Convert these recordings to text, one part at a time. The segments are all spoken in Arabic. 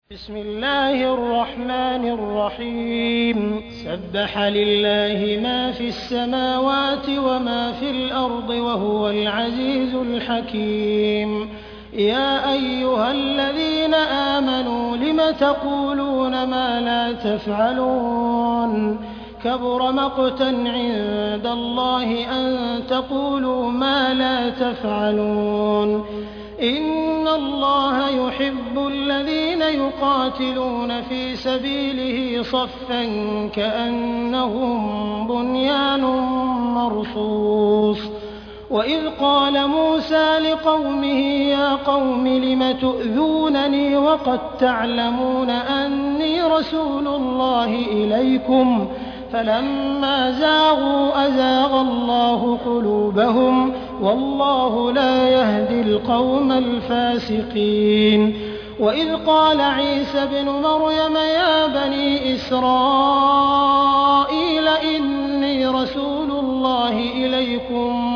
بسم الله الرحمن الرحيم سبح لله ما في السماوات وما في الأرض وهو العزيز الحكيم يا أيها الذين آمنوا لم تقولون ما لا تفعلون كبر مقتا عند الله أن تقولوا ما لا تفعلون إن الله يحب الذين يقاتلون في سبيله صفا كأنهم بنيان مرصوص وإذ قال موسى لقومه يا قوم لم تؤذونني وقد تعلمون أني رسول الله إليكم فلما زاغوا أزاغ الله قلوبهم والله لا يهدي القوم الفاسقين وإذ قال عيسى ابن مريم يا بني إسرائيل إني رسول الله إليكم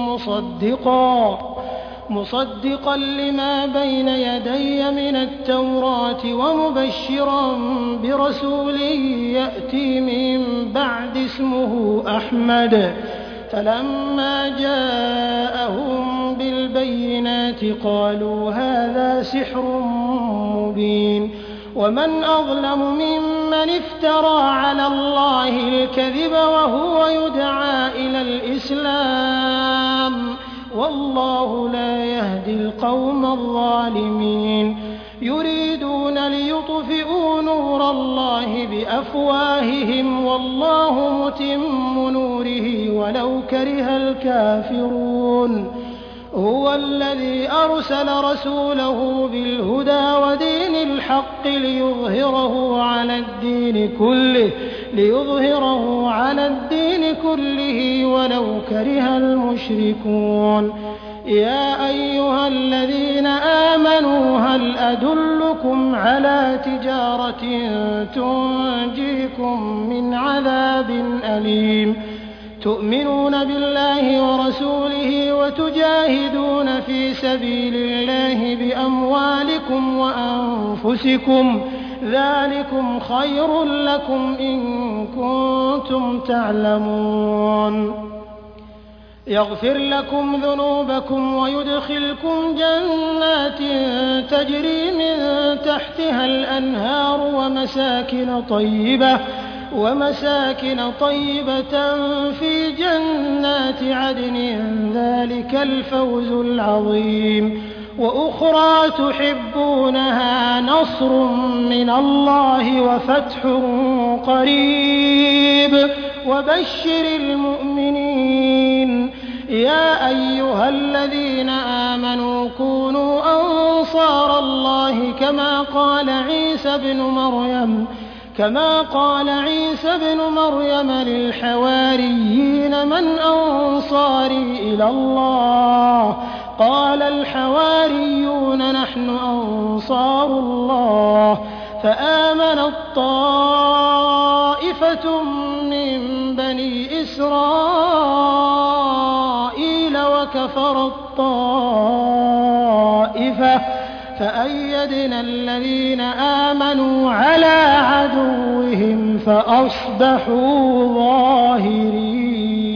مصدقا لما بين يدي من التوراة ومبشرا برسول يأتي من بعد اسمه أحمد فلما جاءهم بالبينات قالوا هذا سحر مبين ومن أظلم ممن افترى على الله الكذب وهو يدعى إلى الإسلام والله لا يهدي القوم الظالمين يريدون ليطفئوا نور الله بأفواههم والله متم نوره ولو كره الكافرون هو الذي أرسل رسوله بالهدى ودين الحق ليظهره على الدين كله ولو كره المشركون يا أيها الذين آمنوا هل أدلكم على تجارة تنجيكم من عذاب أليم تؤمنون بالله ورسوله وتجاهدون في سبيل الله بأموالكم وأنفسكم ذلكم خير لكم إن كنتم تعلمون يغفر لكم ذنوبكم ويدخلكم جنات تجري من تحتها الأنهار ومساكن طيبة في جنات عدن ذلك الفوز العظيم وأخرى تحبونها نصر من الله وفتح قريب وبشر المؤمنين يا أيها الذين آمنوا كونوا أنصار الله كما قال عيسى بن مريم للحواريين من أنصاري إلى الله قال الحواريون نحن أنصار الله فآمنت طائفة من بني إسرائيل وكفرت طائفة فأيدنا الذين آمنوا على عدوهم فأصبحوا ظاهرين